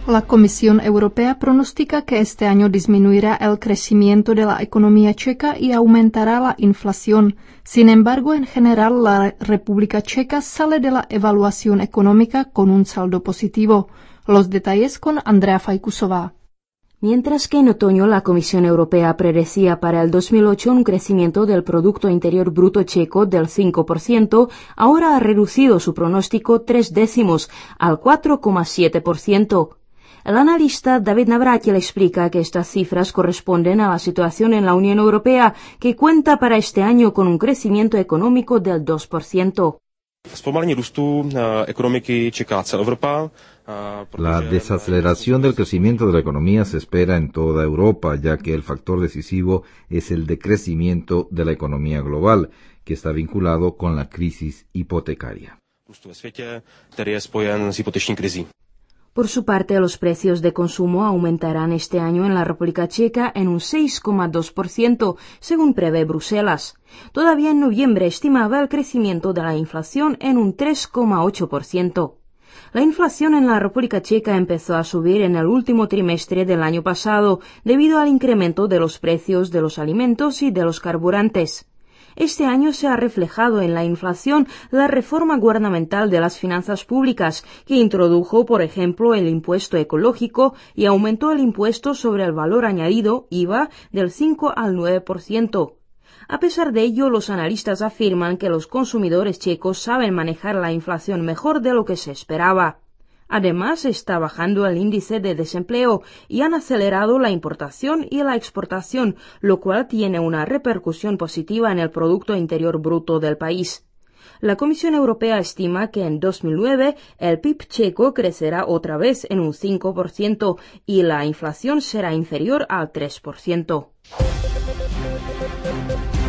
La Comisión Europea pronostica que este año disminuirá el crecimiento de la economía checa y aumentará la inflación. Sin embargo, en general, la República Checa sale de la evaluación económica con un saldo positivo. Los detalles con Andrea Fajkusová. Mientras que en otoño la Comisión Europea predecía para el 2008 un crecimiento del Producto Interior Bruto checo del 5%, ahora ha reducido su pronóstico 0,3 al 4,7%. El analista David Navratil explica que estas cifras corresponden a la situación en la Unión Europea, que cuenta para este año con un crecimiento económico del 2%. La desaceleración del crecimiento de la economía se espera en toda Europa, ya que el factor decisivo es el decrecimiento de la economía global, que está vinculado con la crisis hipotecaria. Por su parte, los precios de consumo aumentarán este año en la República Checa en un 6,2%, según prevé Bruselas. Todavía en noviembre estimaba el crecimiento de la inflación en un 3,8%. La inflación en la República Checa empezó a subir en el último trimestre del año pasado debido al incremento de los precios de los alimentos y de los carburantes. Este año se ha reflejado en la inflación la reforma gubernamental de las finanzas públicas, que introdujo, por ejemplo, el impuesto ecológico y aumentó el impuesto sobre el valor añadido, IVA, del 5 al 9%. A pesar de ello, los analistas afirman que los consumidores checos saben manejar la inflación mejor de lo que se esperaba. Además, está bajando el índice de desempleo y han acelerado la importación y la exportación, lo cual tiene una repercusión positiva en el Producto Interior Bruto del país. La Comisión Europea estima que en 2009 el PIB checo crecerá otra vez en un 5% y la inflación será inferior al 3%.